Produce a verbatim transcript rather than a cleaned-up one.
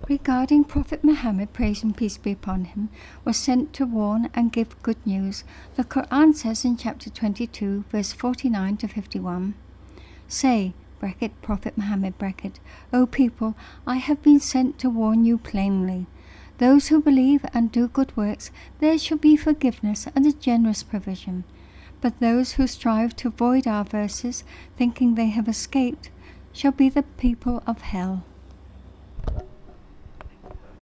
regarding Prophet Muhammad, praise and peace be upon him, was sent to warn and give good news. The Quran says in chapter twenty-two, verse forty-nine to fifty-one, Say, bracket, Prophet Muhammad, bracket, O people, I have been sent to warn you plainly. Those who believe and do good works, there shall be forgiveness and a generous provision. But those who strive to avoid our verses, thinking they have escaped, shall be the people of hell.